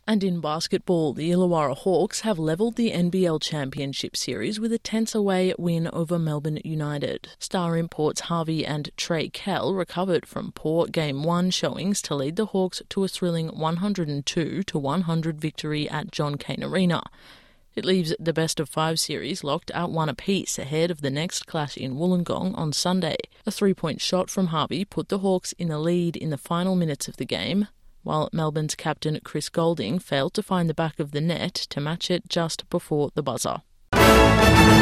And in basketball, the Illawarra Hawks have levelled the NBL Championship Series with a tense away win over Melbourne United. Star Imports Harvey and Trey Kell recovered from poor Game 1 showings to lead the Hawks to a thrilling 102-100 victory at John Cain Arena. It leaves the best-of-5 series locked at 1 apiece ahead of the next clash in Wollongong on Sunday. A 3-point shot from Harvey put the Hawks in the lead in the final minutes of the game, while Melbourne's captain Chris Goulding failed to find the back of the net to match it just before the buzzer.